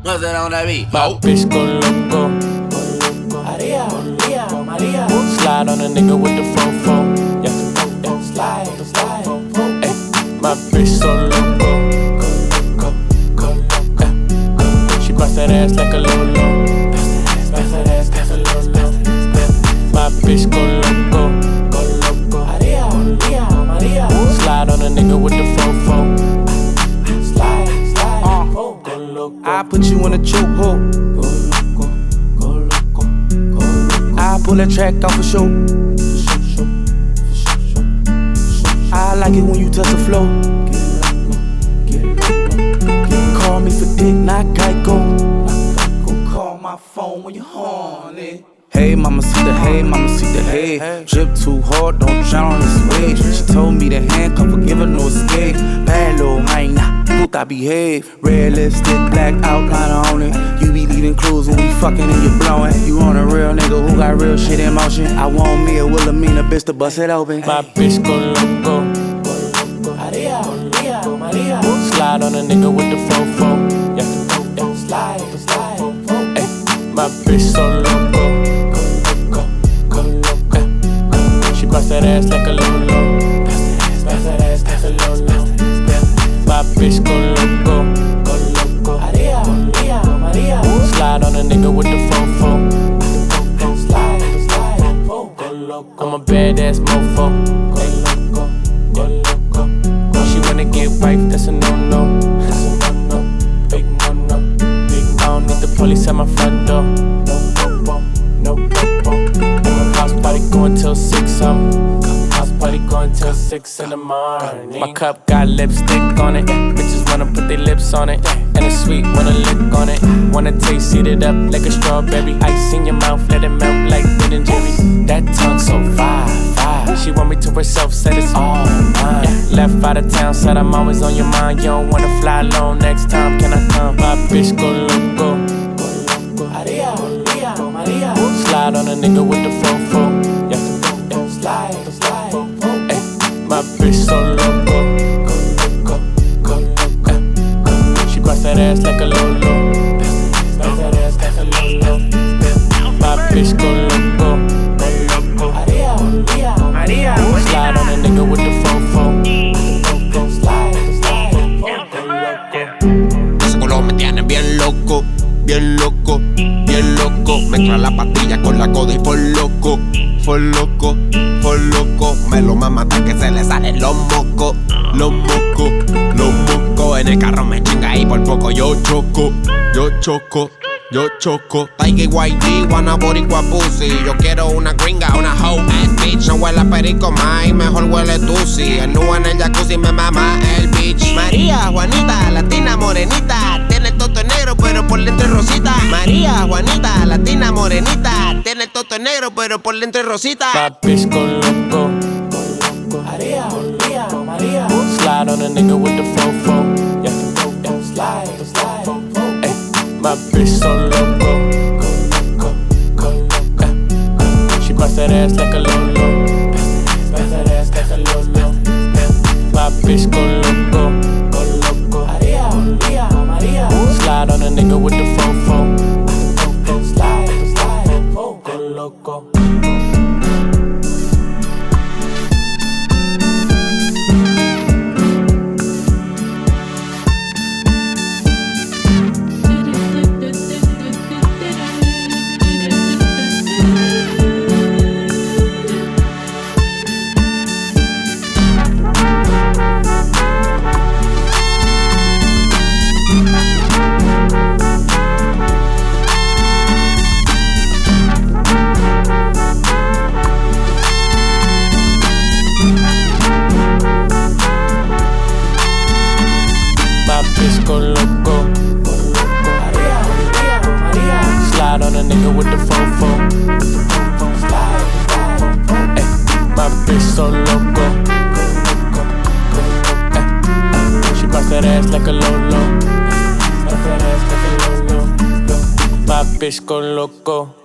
Bust it on that beat. My bitch go loco. Maria, Maria. Slide on a nigga with the fofo. Yeah, Slide. ay, my bitch so loco. She bust that ass like a Lolo. Bust that ass like a Lolo. My bitch go loco. Maria. Slide on a nigga with the fofo. Slide. Go loco. I put you in a chokehold. Go loco. I pull that track off a show. I like it when you touch the flow. Call me for dick, not Geico. Call my phone when you're horny. Hey, mama, see the hay, mama, see the hay. Drip too hard, don't drown on this wave. She told me to handcuff her, give her no escape. Bad little hyena, puta behave. Red lipstick, black outline on it. You be leaving clues when we fucking and you blowing. You on a real nigga who got real shit in motion. I want me a Wilhelmina bitch to bust it open. My bitch go loco. Maria. Slide on a nigga with the fofo. Yeah, Slide. ay, my bitch so loco. She bust that ass like a Lolo. Bust that ass like a Lolo. My bitch go loco. Maria. Slide on a nigga with the fofo. Slide. Go loco. I'm a badass mofo. Go loco. She wanna get wife, that's a no-no. Big no-no. I don't need the police at my front door. No popo. House party going till 6, house party going till 6 in the morning. My cup got lipstick on it. Bitches wanna put their lips on it. And it's sweet, wanna lick on it. Wanna taste, eat it up like a strawberry. Ice in your mouth, let it melt like Ben and Jerry's. That tongue so fire. She want me to herself, said it's all mine. Left out of town, said I'm always on your mind. You don't wanna fly alone, next time can I come? My bitch go loco. Maria. Slide on a nigga with the fofo. Yeah, Slide. ay, my bitch so loco. She bust that ass like a Lolo. Bust that ass like a Lolo. My bitch go loco. Maria. Slide on a nigga with the fofo. Slide. Go loco. Ese culo me tiene bien loco, bien loco, bien loco. Mezcla la pastilla con la coda y por loco. Me lo mama hasta que se le salen los mocos. En el carro me chinga y por poco yo choco. Tiger YG, wanna boricua pussy. Yo quiero una gringa, una hoe ass bitch. No huele a perico más, mejor huele tusi. El nu en el jacuzzi me mama el bitch. María, Juanita, latina, morenita. Tiene el toto negro, pero por dentro es rosita. María, Juanita, latina, morenita. Tiene el toto negro, pero por dentro es rosita. My bitch go loco. Maria. Slide on a nigga with the fofo. Yeah, Slide. ay, my bitch so loco. She bust that ass like a Lolo. Bust that ass like a Lolo. My bitch go loco. Maria. Slide on a nigga with the fofo. Slide. Go loco. My bitch go loco. Maria. Slide on a nigga with the fofo. Ay, my bitch so loco. Ay, she bust that ass like a Lolo. My bitch go loco.